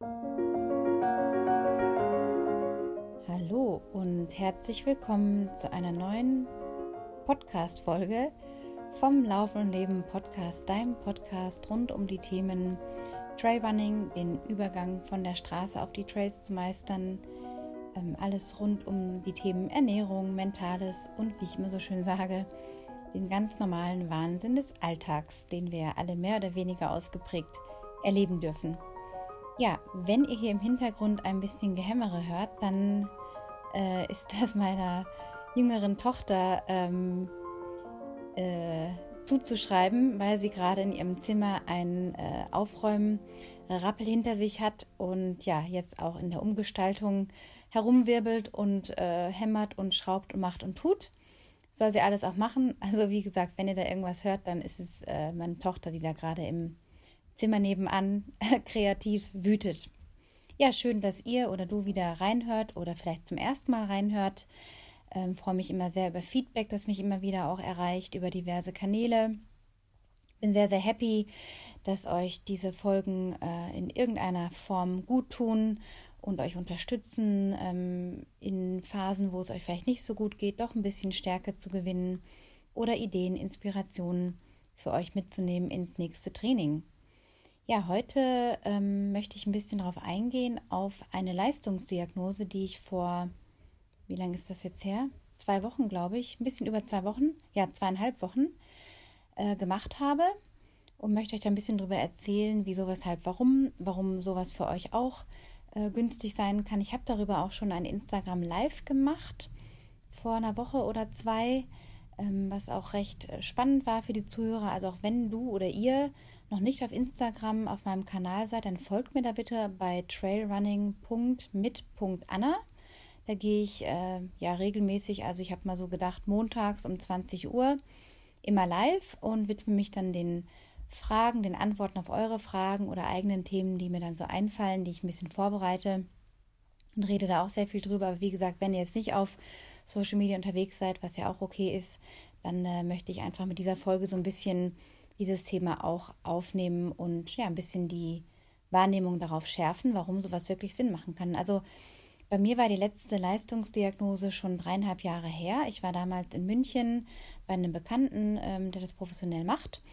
Hallo und herzlich willkommen zu einer neuen Podcast-Folge vom Laufen und Leben Podcast, deinem Podcast rund um die Themen Trailrunning, den Übergang von der Straße auf die Trails zu meistern, alles rund um die Themen Ernährung, Mentales und, wie ich immer so schön sage, den ganz normalen Wahnsinn des Alltags, den wir alle mehr oder weniger ausgeprägt erleben dürfen. Ja, wenn ihr hier im Hintergrund ein bisschen Gehämmere hört, dann ist das meiner jüngeren Tochter zuzuschreiben, weil sie gerade in ihrem Zimmer einen Aufräumen-Rappel hinter sich hat und ja, jetzt auch in der Umgestaltung herumwirbelt und hämmert und schraubt und macht und tut. Soll sie alles auch machen. Also wie gesagt, wenn ihr da irgendwas hört, dann ist es meine Tochter, die da gerade im Zimmer nebenan kreativ wütet. Ja, schön, dass ihr oder du wieder reinhört oder vielleicht zum ersten Mal reinhört. Freue mich immer sehr über Feedback, das mich immer wieder auch erreicht über diverse Kanäle. Bin sehr, sehr happy, dass euch diese Folgen in irgendeiner Form gut tun und euch unterstützen, in Phasen, wo es euch vielleicht nicht so gut geht, doch ein bisschen Stärke zu gewinnen oder Ideen, Inspirationen für euch mitzunehmen ins nächste Training. Ja, heute möchte ich ein bisschen darauf eingehen, auf eine Leistungsdiagnose, die ich vor, wie lange ist das jetzt her? 2 Wochen, glaube ich, ein bisschen über 2 Wochen, ja 2,5 Wochen gemacht habe und möchte euch da ein bisschen drüber erzählen, wieso, weshalb, warum sowas für euch auch günstig sein kann. Ich habe darüber auch schon ein Instagram Live gemacht, vor einer Woche oder 2, was auch recht spannend war für die Zuhörer. Also auch wenn du oder ihr noch nicht auf Instagram auf meinem Kanal seid, dann folgt mir da bitte bei trailrunning.mit.anna. Da gehe ich ja regelmäßig, also ich habe mal so gedacht, montags um 20 Uhr immer live und widme mich dann den Fragen, den Antworten auf eure Fragen oder eigenen Themen, die mir dann so einfallen, die ich ein bisschen vorbereite und rede da auch sehr viel drüber. Aber wie gesagt, wenn ihr jetzt nicht auf Social Media unterwegs seid, was ja auch okay ist, dann möchte ich einfach mit dieser Folge so ein bisschen dieses Thema auch aufnehmen und ja, ein bisschen die Wahrnehmung darauf schärfen, warum sowas wirklich Sinn machen kann. Also bei mir war die letzte Leistungsdiagnose schon 3,5 Jahre her. Ich war damals in München bei einem Bekannten, der das professionell macht.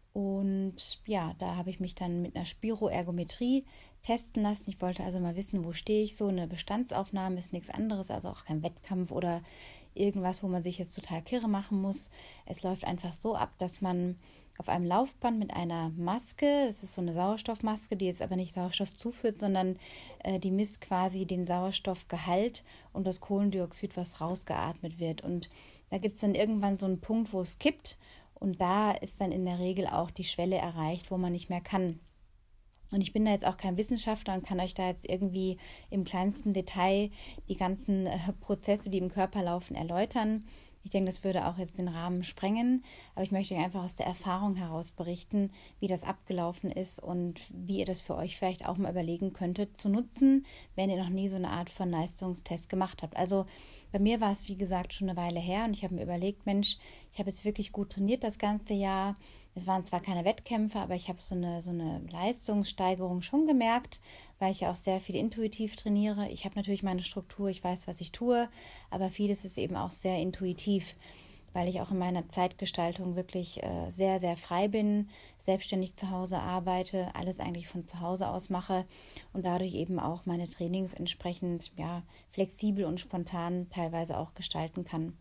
Und ja, da habe ich mich dann mit einer Spiroergometrie testen lassen. Ich wollte also mal wissen, wo stehe ich so. Eine Bestandsaufnahme ist nichts anderes, also auch kein Wettkampf oder irgendwas, wo man sich jetzt total kirre machen muss. Es läuft einfach so ab, dass man auf einem Laufband mit einer Maske, das ist so eine Sauerstoffmaske, die jetzt aber nicht Sauerstoff zuführt, sondern die misst quasi den Sauerstoffgehalt und das Kohlendioxid, was rausgeatmet wird. Und da gibt es dann irgendwann so einen Punkt, wo es kippt und da ist dann in der Regel auch die Schwelle erreicht, wo man nicht mehr kann. Und ich bin da jetzt auch kein Wissenschaftler und kann euch da jetzt irgendwie im kleinsten Detail die ganzen Prozesse, die im Körper laufen, erläutern. Ich denke, das würde auch jetzt den Rahmen sprengen, aber ich möchte euch einfach aus der Erfahrung heraus berichten, wie das abgelaufen ist und wie ihr das für euch vielleicht auch mal überlegen könntet zu nutzen, wenn ihr noch nie so eine Art von Leistungstest gemacht habt. Also bei mir war es, wie gesagt, schon eine Weile her und ich habe mir überlegt, Mensch, ich habe jetzt wirklich gut trainiert das ganze Jahr. Es waren zwar keine Wettkämpfe, aber ich habe so eine Leistungssteigerung schon gemerkt, weil ich ja auch sehr viel intuitiv trainiere. Ich habe natürlich meine Struktur, ich weiß, was ich tue, aber vieles ist eben auch sehr intuitiv, weil ich auch in meiner Zeitgestaltung wirklich sehr, sehr frei bin, selbstständig zu Hause arbeite, alles eigentlich von zu Hause aus mache und dadurch eben auch meine Trainings entsprechend ja, flexibel und spontan teilweise auch gestalten kann.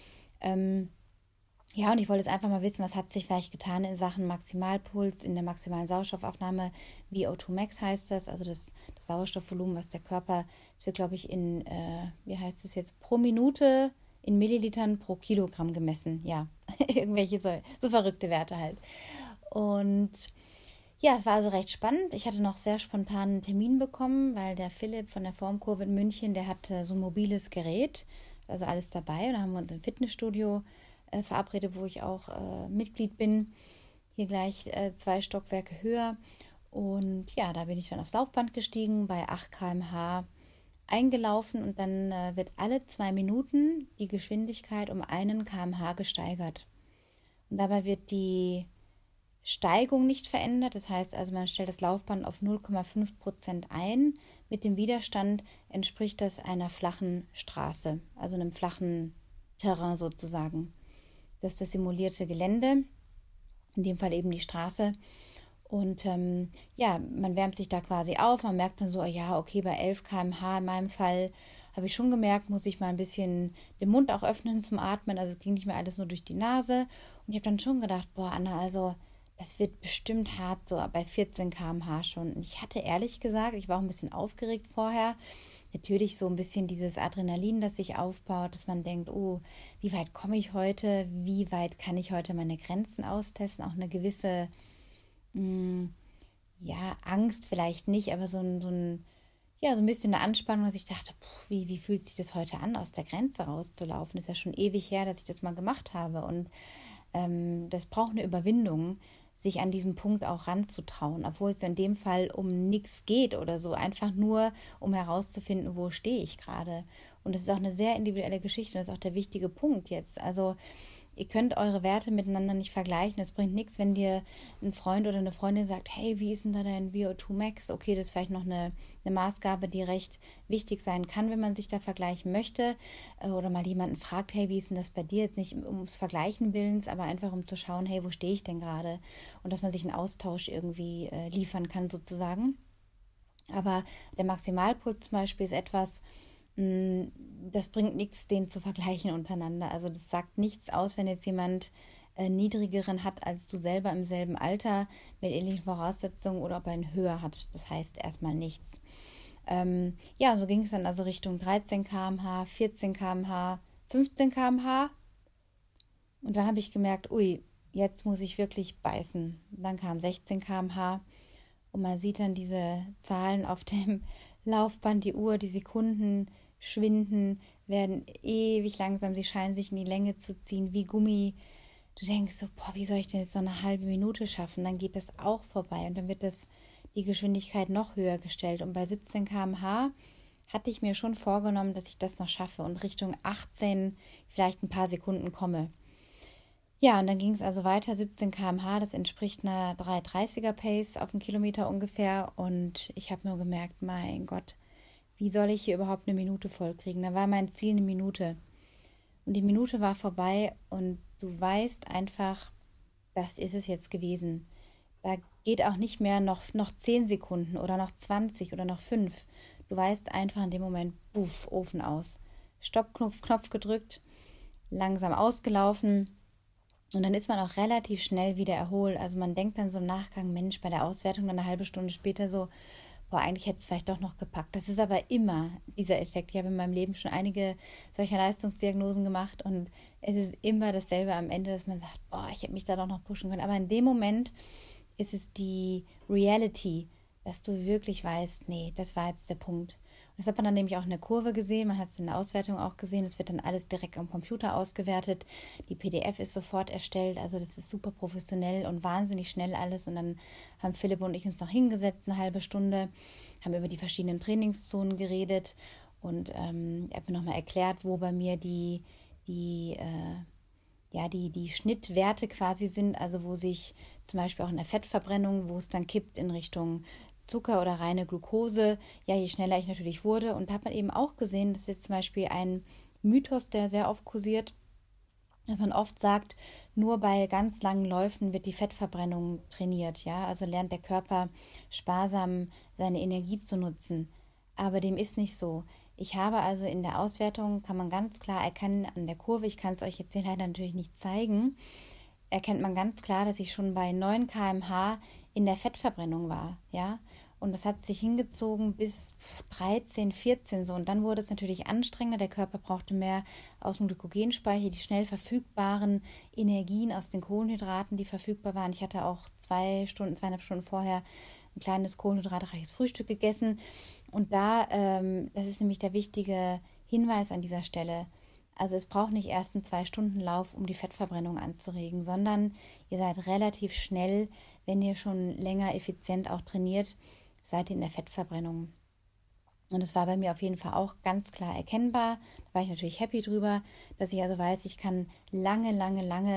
Ja, und ich wollte jetzt einfach mal wissen, was hat sich vielleicht getan in Sachen Maximalpuls, in der maximalen Sauerstoffaufnahme, VO2 Max heißt das, also das Sauerstoffvolumen, was der Körper, das wird glaube ich in, wie heißt es jetzt, pro Minute in Millilitern pro Kilogramm gemessen, ja, irgendwelche so verrückte Werte halt. Und ja, es war also recht spannend. Ich hatte noch sehr spontan einen Termin bekommen, weil der Philipp von der Formkurve in München, der hatte so ein mobiles Gerät, also alles dabei und da haben wir uns im Fitnessstudio verabredet, wo ich auch Mitglied bin, hier gleich 2 Stockwerke höher. Und ja, da bin ich dann aufs Laufband gestiegen, bei 8 km/h eingelaufen und dann wird alle 2 Minuten die Geschwindigkeit um 1 km/h gesteigert. Und dabei wird die Steigung nicht verändert. Das heißt also, man stellt das Laufband auf 0,5% ein. Mit dem Widerstand entspricht das einer flachen Straße, also einem flachen Terrain sozusagen. Das ist das simulierte Gelände, in dem Fall eben die Straße. Und ja, man wärmt sich da quasi auf, man merkt dann so, ja, okay, bei 11 km/h in meinem Fall habe ich schon gemerkt, muss ich mal ein bisschen den Mund auch öffnen zum Atmen, also es ging nicht mehr alles nur durch die Nase. Und ich habe dann schon gedacht, boah, Anna, also das wird bestimmt hart, so bei 14 km/h schon. Und ich hatte ehrlich gesagt, ich war auch ein bisschen aufgeregt vorher, natürlich so ein bisschen dieses Adrenalin, das sich aufbaut, dass man denkt, oh, wie weit komme ich heute, wie weit kann ich heute meine Grenzen austesten, auch eine gewisse ja, Angst vielleicht nicht, aber ja, so ein bisschen eine Anspannung, dass ich dachte, wie fühlt sich das heute an, aus der Grenze rauszulaufen? Das ist ja schon ewig her, dass ich das mal gemacht habe. Und das braucht eine Überwindung, sich an diesem Punkt auch ranzutrauen, obwohl es in dem Fall um nichts geht oder so, einfach nur, um herauszufinden, wo stehe ich gerade. Und das ist auch eine sehr individuelle Geschichte, das ist auch der wichtige Punkt jetzt. Also ihr könnt eure Werte miteinander nicht vergleichen. Es bringt nichts, wenn dir ein Freund oder eine Freundin sagt, hey, wie ist denn da dein VO2 Max? Okay, das ist vielleicht noch eine Maßgabe, die recht wichtig sein kann, wenn man sich da vergleichen möchte. Oder mal jemanden fragt, hey, wie ist denn das bei dir? Jetzt nicht ums Vergleichen willens, aber einfach um zu schauen, hey, wo stehe ich denn gerade? Und dass man sich einen Austausch irgendwie liefern kann sozusagen. Aber der Maximalpuls zum Beispiel ist etwas, das bringt nichts, den zu vergleichen untereinander. Also das sagt nichts aus, wenn jetzt jemand niedrigeren hat als du selber im selben Alter mit ähnlichen Voraussetzungen oder ob er einen höher hat. Das heißt erstmal nichts. Ja, so ging es dann also Richtung 13 km/h, 14 km/h, 15 km/h. Und dann habe ich gemerkt, ui, jetzt muss ich wirklich beißen. Dann kam 16 km/h und man sieht dann diese Zahlen auf dem Laufband, die Uhr, die Sekunden schwinden, werden ewig langsam, sie scheinen sich in die Länge zu ziehen, wie Gummi. Du denkst so, boah, wie soll ich denn jetzt so eine halbe Minute schaffen? Dann geht das auch vorbei und dann wird die Geschwindigkeit noch höher gestellt. Und bei 17 km/h hatte ich mir schon vorgenommen, dass ich das noch schaffe und Richtung 18 vielleicht ein paar Sekunden komme. Ja, und dann ging es also weiter, 17 km/h, das entspricht einer 3,30er Pace auf den Kilometer ungefähr. Und ich habe nur gemerkt, mein Gott, wie soll ich hier überhaupt eine Minute vollkriegen? Da war mein Ziel eine Minute. Und die Minute war vorbei und du weißt einfach, das ist es jetzt gewesen. Da geht auch nicht mehr noch 10 Sekunden oder noch 20 oder noch 5. Du weißt einfach in dem Moment, buff, Ofen aus. Stoppknopf gedrückt, langsam ausgelaufen. Und dann ist man auch relativ schnell wieder erholt. Also man denkt dann so im Nachgang, Mensch, bei der Auswertung dann eine halbe Stunde später so, boah, eigentlich hätte es vielleicht doch noch gepackt. Das ist aber immer dieser Effekt. Ich habe in meinem Leben schon einige solcher Leistungsdiagnosen gemacht und es ist immer dasselbe am Ende, dass man sagt, boah, ich hätte mich da doch noch pushen können. Aber in dem Moment ist es die Reality, dass du wirklich weißt, nee, das war jetzt der Punkt. Und das hat man dann nämlich auch in der Kurve gesehen, man hat es in der Auswertung auch gesehen, es wird dann alles direkt am Computer ausgewertet, die PDF ist sofort erstellt, also das ist super professionell und wahnsinnig schnell alles. Und dann haben Philipp und ich uns noch hingesetzt, eine halbe Stunde, haben über die verschiedenen Trainingszonen geredet und er hat mir nochmal erklärt, wo bei mir die Schnittwerte quasi sind, also wo sich zum Beispiel auch in der Fettverbrennung, wo es dann kippt in Richtung Zucker oder reine Glucose, ja, je schneller ich natürlich wurde. Und da hat man eben auch gesehen, das ist zum Beispiel ein Mythos, der sehr oft kursiert, dass man oft sagt, nur bei ganz langen Läufen wird die Fettverbrennung trainiert, ja, also lernt der Körper sparsam seine Energie zu nutzen. Aber dem ist nicht so. Ich habe also in der Auswertung, kann man ganz klar erkennen an der Kurve, ich kann es euch jetzt hier leider natürlich nicht zeigen, erkennt man ganz klar, dass ich schon bei 9 km/h in der Fettverbrennung war, ja. Und das hat sich hingezogen bis 13, 14 so. Und dann wurde es natürlich anstrengender. Der Körper brauchte mehr aus dem Glykogenspeicher, die schnell verfügbaren Energien aus den Kohlenhydraten, die verfügbar waren. Ich hatte auch 2,5 Stunden vorher ein kleines kohlenhydratreiches Frühstück gegessen. Und das ist nämlich der wichtige Hinweis an dieser Stelle. Also es braucht nicht erst einen 2-Stunden-Lauf, um die Fettverbrennung anzuregen, sondern ihr seid relativ schnell, wenn ihr schon länger effizient auch trainiert, seid ihr in der Fettverbrennung. Und das war bei mir auf jeden Fall auch ganz klar erkennbar. Da war ich natürlich happy drüber, dass ich also weiß, ich kann lange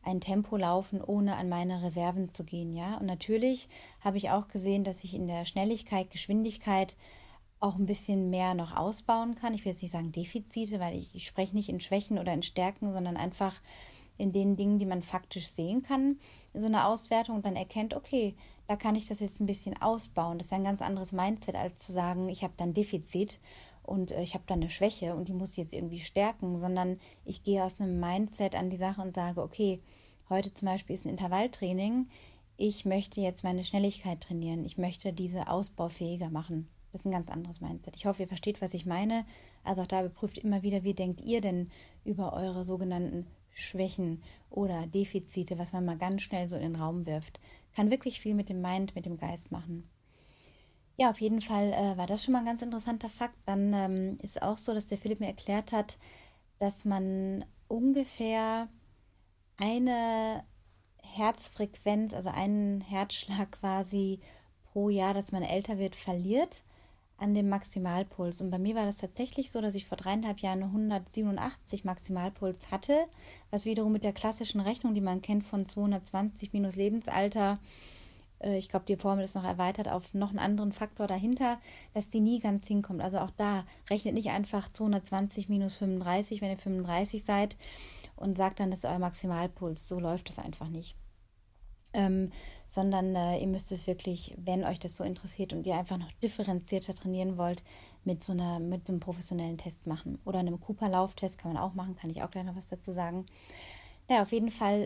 ein Tempo laufen, ohne an meine Reserven zu gehen, ja. Und natürlich habe ich auch gesehen, dass ich in der Schnelligkeit, Geschwindigkeit auch ein bisschen mehr noch ausbauen kann. Ich will jetzt nicht sagen Defizite, weil ich spreche nicht in Schwächen oder in Stärken, sondern einfach in den Dingen, die man faktisch sehen kann, in so einer Auswertung und dann erkennt, okay, da kann ich das jetzt ein bisschen ausbauen. Das ist ein ganz anderes Mindset, als zu sagen, ich habe da ein Defizit und ich habe da eine Schwäche und die muss ich jetzt irgendwie stärken, sondern ich gehe aus einem Mindset an die Sache und sage, okay, heute zum Beispiel ist ein Intervalltraining, ich möchte jetzt meine Schnelligkeit trainieren, ich möchte diese ausbaufähiger machen. Das ist ein ganz anderes Mindset. Ich hoffe, ihr versteht, was ich meine. Also auch da überprüft immer wieder, wie denkt ihr denn über eure sogenannten Schwächen oder Defizite, was man mal ganz schnell so in den Raum wirft. Kann wirklich viel mit dem Mind, mit dem Geist machen. Ja, auf jeden Fall war das schon mal ein ganz interessanter Fakt. Dann ist auch so, dass der Philipp mir erklärt hat, dass man ungefähr eine Herzfrequenz, also einen Herzschlag quasi pro Jahr, dass man älter wird, verliert an dem Maximalpuls. Und bei mir war das tatsächlich so, dass ich vor 3,5 Jahren 187 Maximalpuls hatte, was wiederum mit der klassischen Rechnung, die man kennt, von 220 minus Lebensalter, ich glaube, die Formel ist noch erweitert auf noch einen anderen Faktor dahinter, dass die nie ganz hinkommt. Also auch da rechnet nicht einfach 220 minus 35, wenn ihr 35 seid und sagt dann, das ist euer Maximalpuls. So läuft das einfach nicht. Sondern ihr müsst es wirklich, wenn euch das so interessiert und ihr einfach noch differenzierter trainieren wollt, mit so einem professionellen Test machen. Oder einem Cooper-Lauftest kann man auch machen, kann ich auch gleich noch was dazu sagen. Naja, auf jeden Fall,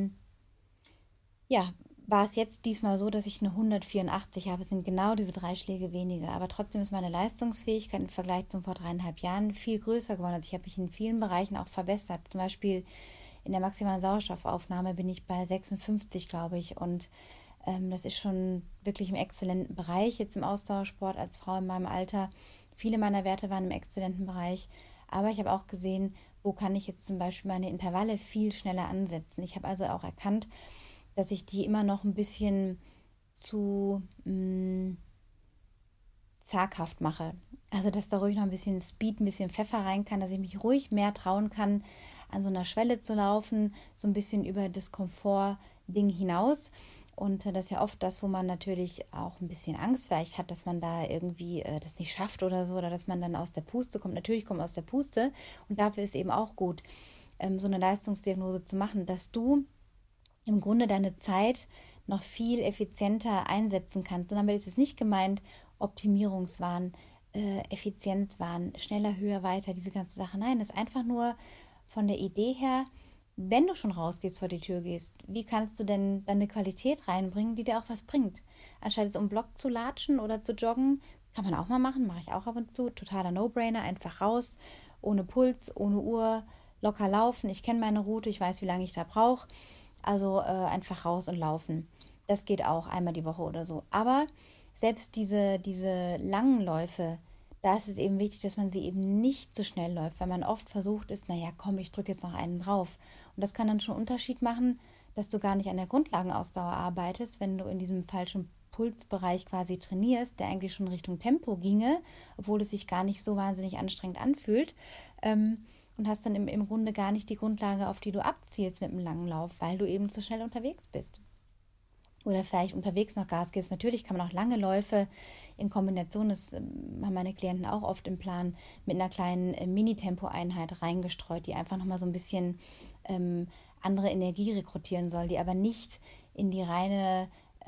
war es jetzt diesmal so, dass ich eine 184 habe. Es sind genau diese 3 Schläge weniger. Aber trotzdem ist meine Leistungsfähigkeit im Vergleich zum vor 3,5 Jahren viel größer geworden. Also ich habe mich in vielen Bereichen auch verbessert. Zum Beispiel in der maximalen Sauerstoffaufnahme bin ich bei 56, glaube ich. Und das ist schon wirklich im exzellenten Bereich jetzt im Ausdauersport als Frau in meinem Alter. Viele meiner Werte waren im exzellenten Bereich. Aber ich habe auch gesehen, wo kann ich jetzt zum Beispiel meine Intervalle viel schneller ansetzen. Ich habe also auch erkannt, dass ich die immer noch ein bisschen zu zaghaft mache. Also, dass da ruhig noch ein bisschen Speed, ein bisschen Pfeffer rein kann, dass ich mich ruhig mehr trauen kann, an so einer Schwelle zu laufen, so ein bisschen über das Komfort-Ding hinaus. Und das ist ja oft das, wo man natürlich auch ein bisschen Angst vielleicht hat, dass man da irgendwie das nicht schafft oder so, oder dass man dann aus der Puste kommt. Natürlich kommt man aus der Puste und dafür ist eben auch gut, so eine Leistungsdiagnose zu machen, dass du im Grunde deine Zeit noch viel effizienter einsetzen kannst. Und damit ist es nicht gemeint, Optimierungswahn, Effizienzwahn, schneller, höher, weiter, diese ganze Sache. Nein, das ist einfach nur von der Idee her, wenn du schon rausgehst, vor die Tür gehst, wie kannst du denn deine Qualität reinbringen, die dir auch was bringt? Anstatt jetzt um den Block zu latschen oder zu joggen, kann man auch mal machen, mache ich auch ab und zu, totaler No-Brainer, einfach raus, ohne Puls, ohne Uhr, locker laufen. Ich kenne meine Route, ich weiß, wie lange ich da brauche. Also einfach raus und laufen. Das geht auch einmal die Woche oder so. Aber selbst diese langen Läufe, da ist es eben wichtig, dass man sie eben nicht so schnell läuft, weil man oft versucht ist, naja, komm, ich drücke jetzt noch einen drauf. Und das kann dann schon einen Unterschied machen, dass du gar nicht an der Grundlagenausdauer arbeitest, wenn du in diesem falschen Pulsbereich quasi trainierst, der eigentlich schon Richtung Tempo ginge, obwohl es sich gar nicht so wahnsinnig anstrengend anfühlt. Und hast dann im Grunde gar nicht die Grundlage, auf die du abzielst mit einem langen Lauf, weil du eben zu schnell unterwegs bist. Oder vielleicht unterwegs noch Gas gibst. Natürlich kann man auch lange Läufe in Kombination, das haben meine Klienten auch oft im Plan, mit einer kleinen Mini-Tempo-Einheit reingestreut, die einfach nochmal so ein bisschen andere Energie rekrutieren soll, die aber nicht in die reine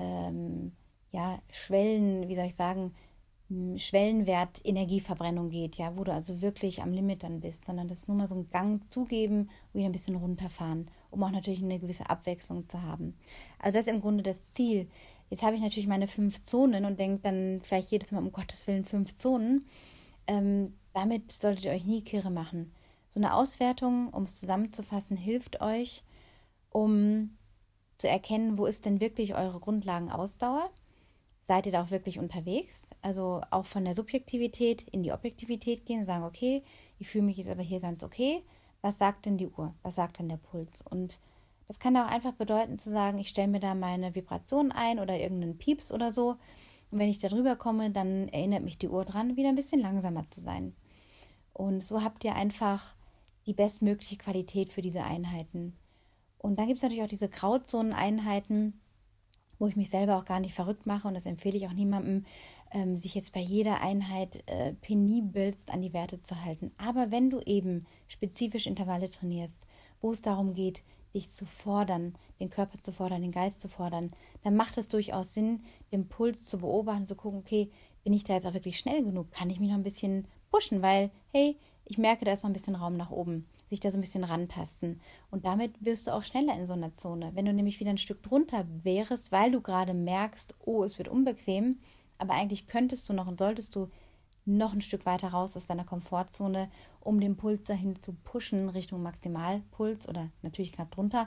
Schwellen, wie soll ich sagen, Schwellenwert Energieverbrennung geht, ja, wo du also wirklich am Limit dann bist, sondern das ist nur mal so einen Gang zugeben, wieder ein bisschen runterfahren, um auch natürlich eine gewisse Abwechslung zu haben. Also das ist im Grunde das Ziel. Jetzt habe ich natürlich meine 5 Zonen und denke dann vielleicht jedes Mal, um Gottes Willen 5 Zonen. Damit solltet ihr euch nie kirre machen. So eine Auswertung, um es zusammenzufassen, hilft euch, um zu erkennen, wo ist denn wirklich eure Grundlagenausdauer. Seid ihr da auch wirklich unterwegs? Also auch von der Subjektivität in die Objektivität gehen und sagen, okay, ich fühle mich jetzt aber hier ganz okay. Was sagt denn die Uhr? Was sagt denn der Puls? Und das kann auch einfach bedeuten zu sagen, ich stelle mir da meine Vibrationen ein oder irgendeinen Pieps oder so. Und wenn ich da drüber komme, dann erinnert mich die Uhr dran, wieder ein bisschen langsamer zu sein. Und so habt ihr einfach die bestmögliche Qualität für diese Einheiten. Und dann gibt es natürlich auch diese Grauzoneneinheiten, wo ich mich selber auch gar nicht verrückt mache, und das empfehle ich auch niemandem, sich jetzt bei jeder Einheit penibelst an die Werte zu halten. Aber wenn du eben spezifisch Intervalle trainierst, wo es darum geht, dich zu fordern, den Körper zu fordern, den Geist zu fordern, dann macht es durchaus Sinn, den Puls zu beobachten, zu gucken, okay, bin ich da jetzt auch wirklich schnell genug? Kann ich mich noch ein bisschen pushen? Weil, hey, ich merke, da ist noch ein bisschen Raum nach oben, sich da so ein bisschen rantasten. Und damit wirst du auch schneller in so einer Zone. Wenn du nämlich wieder ein Stück drunter wärst, weil du gerade merkst, oh, es wird unbequem, aber eigentlich könntest du noch und solltest du noch ein Stück weiter raus aus deiner Komfortzone, um den Puls dahin zu pushen Richtung Maximalpuls oder natürlich knapp drunter,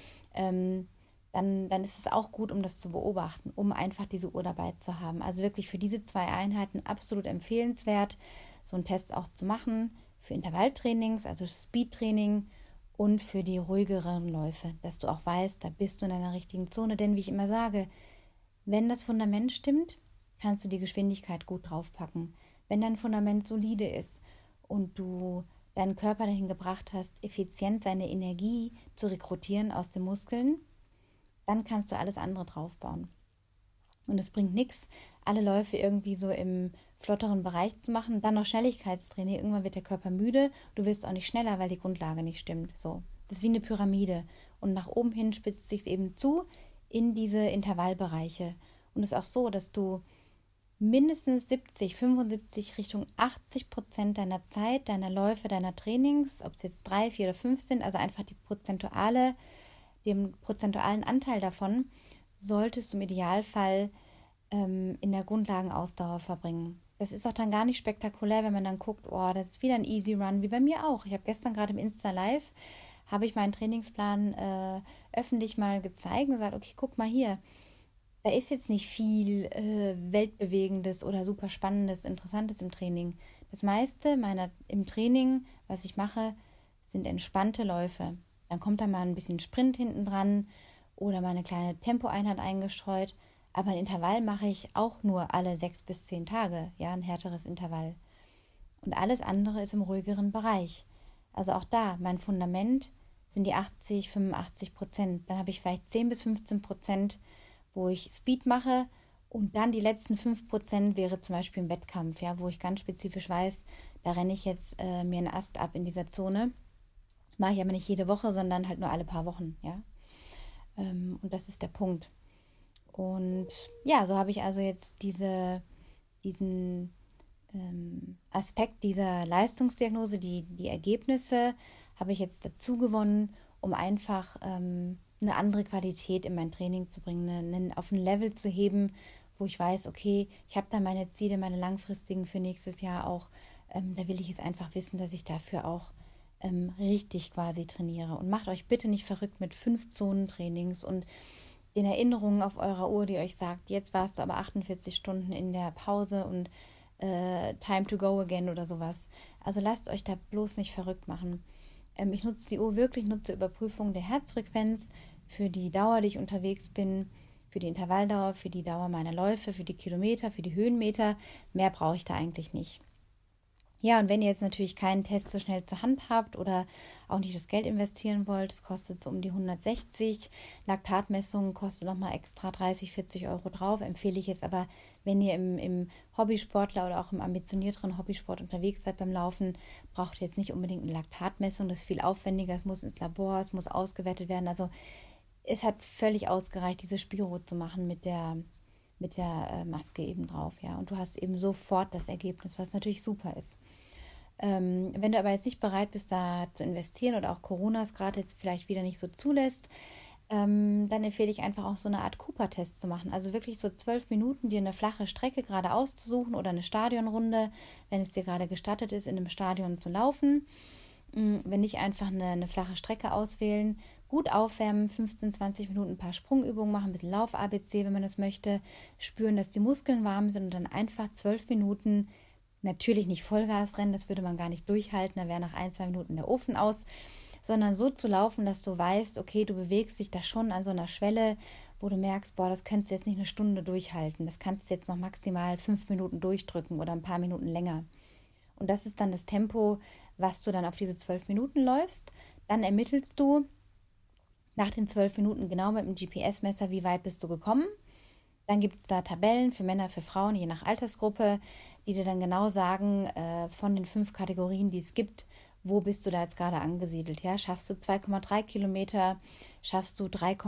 dann ist es auch gut, um das zu beobachten, um einfach diese Uhr dabei zu haben. Also wirklich für diese 2 Einheiten absolut empfehlenswert, so einen Test auch zu machen, für Intervalltrainings, also Speedtraining, und für die ruhigeren Läufe, dass du auch weißt, da bist du in einer richtigen Zone. Denn wie ich immer sage, wenn das Fundament stimmt, kannst du die Geschwindigkeit gut draufpacken. Wenn dein Fundament solide ist und du deinen Körper dahin gebracht hast, effizient seine Energie zu rekrutieren aus den Muskeln, dann kannst du alles andere draufbauen. Und es bringt nichts, alle Läufe irgendwie so im flotteren Bereich zu machen, dann noch Schnelligkeitstraining. Irgendwann wird der Körper müde, du wirst auch nicht schneller, weil die Grundlage nicht stimmt. So, das ist wie eine Pyramide. Und nach oben hin spitzt sich es eben zu in diese Intervallbereiche. Und es ist auch so, dass du mindestens 70, 75 Richtung 80% deiner Zeit, deiner Läufe, deiner Trainings, ob es jetzt 3, 4 oder 5 sind, also einfach den prozentualen Anteil davon, solltest du im Idealfall in der Grundlagenausdauer verbringen. Das ist auch dann gar nicht spektakulär, wenn man dann guckt, oh, das ist wieder ein Easy Run, wie bei mir auch. Ich habe gestern gerade im Insta Live, habe ich meinen Trainingsplan öffentlich mal gezeigt und gesagt, okay, guck mal hier, da ist jetzt nicht viel Weltbewegendes oder super Spannendes, Interessantes im Training. Das meiste im Training, was ich mache, sind entspannte Läufe. Dann kommt da mal ein bisschen Sprint hinten dran oder mal eine kleine Tempoeinheit eingestreut. Aber ein Intervall mache ich auch nur alle 6 bis 10 Tage, ja, ein härteres Intervall. Und alles andere ist im ruhigeren Bereich. Also auch da, mein Fundament sind die 80, 85%. Dann habe ich vielleicht 10 bis 15%, wo ich Speed mache, und dann die letzten 5% wäre zum Beispiel im Wettkampf, ja, wo ich ganz spezifisch weiß, da renne ich jetzt mir einen Ast ab in dieser Zone. Mache ich aber nicht jede Woche, sondern halt nur alle paar Wochen, ja. Und das ist der Punkt. Und ja, so habe ich also jetzt diesen Aspekt dieser Leistungsdiagnose, die Ergebnisse habe ich jetzt dazu gewonnen, um einfach eine andere Qualität in mein Training zu bringen, auf ein Level zu heben, wo ich weiß, okay, ich habe da meine Ziele, meine langfristigen für nächstes Jahr auch. Da will ich es einfach wissen, dass ich dafür auch richtig quasi trainiere. Und macht euch bitte nicht verrückt mit 5 Zonentrainings und den Erinnerungen auf eurer Uhr, die euch sagt, jetzt warst du aber 48 Stunden in der Pause und time to go again oder sowas. Also lasst euch da bloß nicht verrückt machen. Ich nutze die Uhr wirklich nur zur Überprüfung der Herzfrequenz, für die Dauer, die ich unterwegs bin, für die Intervalldauer, für die Dauer meiner Läufe, für die Kilometer, für die Höhenmeter. Mehr brauche ich da eigentlich nicht. Ja, und wenn ihr jetzt natürlich keinen Test so schnell zur Hand habt oder auch nicht das Geld investieren wollt, es kostet so um die 160, Laktatmessung kostet nochmal extra 30, 40 Euro drauf, empfehle ich jetzt aber, wenn ihr im Hobbysportler oder auch im ambitionierteren Hobbysport unterwegs seid beim Laufen, braucht ihr jetzt nicht unbedingt eine Laktatmessung, das ist viel aufwendiger, es muss ins Labor, es muss ausgewertet werden, also es hat völlig ausgereicht, diese Spiro zu machen mit der Maske eben drauf, ja. Und du hast eben sofort das Ergebnis, was natürlich super ist. Wenn du aber jetzt nicht bereit bist, da zu investieren oder auch Corona es gerade jetzt vielleicht wieder nicht so zulässt, dann empfehle ich einfach auch so eine Art Cooper-Test zu machen. Also wirklich so 12 Minuten dir eine flache Strecke gerade auszusuchen oder eine Stadionrunde, wenn es dir gerade gestattet ist, in einem Stadion zu laufen. Wenn nicht, einfach eine flache Strecke auswählen, gut aufwärmen, 15, 20 Minuten ein paar Sprungübungen machen, ein bisschen Lauf-ABC, wenn man das möchte, spüren, dass die Muskeln warm sind und dann einfach 12 Minuten, natürlich nicht Vollgas rennen, das würde man gar nicht durchhalten, da wäre nach 1, 2 Minuten der Ofen aus, sondern so zu laufen, dass du weißt, okay, du bewegst dich da schon an so einer Schwelle, wo du merkst, boah, das könntest du jetzt nicht eine Stunde durchhalten, das kannst du jetzt noch maximal 5 Minuten durchdrücken oder ein paar Minuten länger. Und das ist dann das Tempo, was du dann auf diese 12 Minuten läufst. Dann ermittelst du nach den 12 Minuten genau mit dem GPS-Messer, wie weit bist du gekommen. Dann gibt es da Tabellen für Männer, für Frauen, je nach Altersgruppe, die dir dann genau sagen, von den 5 Kategorien, die es gibt, wo bist du da jetzt gerade angesiedelt. Ja? Schaffst du 2,3 Kilometer, schaffst du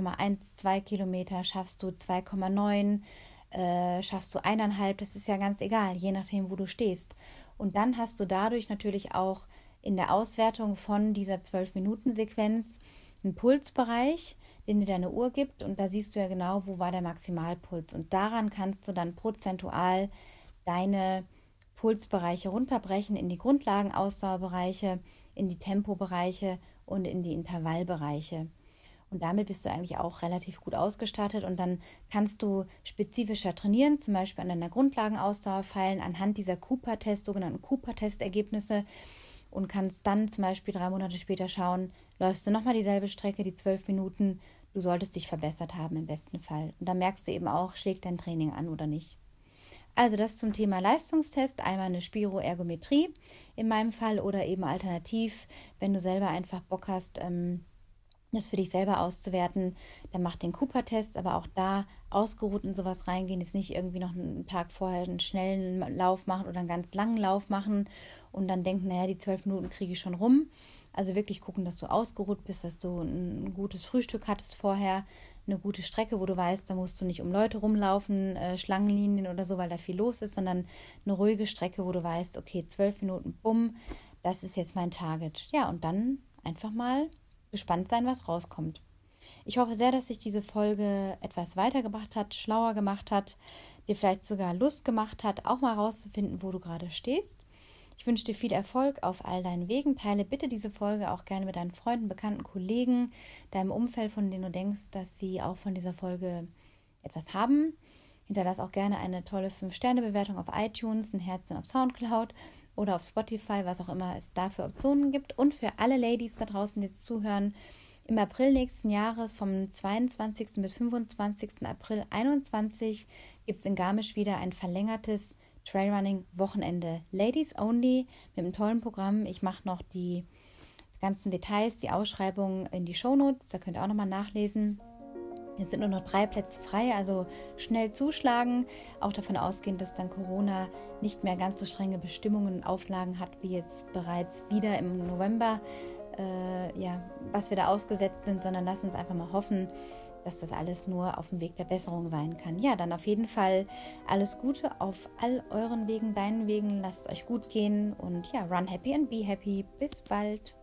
3,12 Kilometer, schaffst du 2,9, schaffst du 1,5, das ist ja ganz egal, je nachdem, wo du stehst. Und dann hast du dadurch natürlich auch in der Auswertung von dieser 12-Minuten-Sequenz einen Pulsbereich, den dir deine Uhr gibt, und da siehst du ja genau, wo war der Maximalpuls, und daran kannst du dann prozentual deine Pulsbereiche runterbrechen in die Grundlagenausdauerbereiche, in die Tempobereiche und in die Intervallbereiche. Und damit bist du eigentlich auch relativ gut ausgestattet, und dann kannst du spezifischer trainieren, zum Beispiel an deiner Grundlagenausdauer feilen, anhand dieser Cooper-Test, sogenannten Cooper-Test-Ergebnisse, und kannst dann zum Beispiel 3 Monate später schauen, läufst du nochmal dieselbe Strecke, die 12 Minuten, du solltest dich verbessert haben im besten Fall. Und dann merkst du eben auch, schlägt dein Training an oder nicht. Also das zum Thema Leistungstest, einmal eine Spiroergometrie in meinem Fall oder eben alternativ, wenn du selber einfach Bock hast, das für dich selber auszuwerten, dann mach den Cooper-Test, aber auch da ausgeruht in sowas reingehen, jetzt nicht irgendwie noch einen Tag vorher einen schnellen Lauf machen oder einen ganz langen Lauf machen und dann denken, naja, die 12 Minuten kriege ich schon rum. Also wirklich gucken, dass du ausgeruht bist, dass du ein gutes Frühstück hattest vorher, eine gute Strecke, wo du weißt, da musst du nicht um Leute rumlaufen, Schlangenlinien oder so, weil da viel los ist, sondern eine ruhige Strecke, wo du weißt, okay, 12 Minuten, bumm, das ist jetzt mein Target. Ja, und dann einfach mal gespannt sein, was rauskommt. Ich hoffe sehr, dass sich diese Folge etwas weitergebracht hat, schlauer gemacht hat, dir vielleicht sogar Lust gemacht hat, auch mal rauszufinden, wo du gerade stehst. Ich wünsche dir viel Erfolg auf all deinen Wegen. Teile bitte diese Folge auch gerne mit deinen Freunden, Bekannten, Kollegen, deinem Umfeld, von denen du denkst, dass sie auch von dieser Folge etwas haben. Hinterlass auch gerne eine tolle 5-Sterne-Bewertung auf iTunes, ein Herzchen auf Soundcloud oder auf Spotify, was auch immer es da für Optionen gibt. Und für alle Ladies da draußen, die jetzt zuhören, im April nächsten Jahres, vom 22. bis 25. April 2021, gibt es in Garmisch wieder ein verlängertes Trailrunning-Wochenende. Ladies only, mit einem tollen Programm. Ich mache noch die ganzen Details, die Ausschreibung in die Shownotes, da könnt ihr auch nochmal nachlesen. Jetzt sind nur noch 3 Plätze frei, also schnell zuschlagen. Auch davon ausgehend, dass dann Corona nicht mehr ganz so strenge Bestimmungen und Auflagen hat, wie jetzt bereits wieder im November, was wir da ausgesetzt sind, sondern lasst uns einfach mal hoffen, dass das alles nur auf dem Weg der Besserung sein kann. Ja, dann auf jeden Fall alles Gute auf all euren Wegen, deinen Wegen. Lasst es euch gut gehen und ja, run happy and be happy. Bis bald.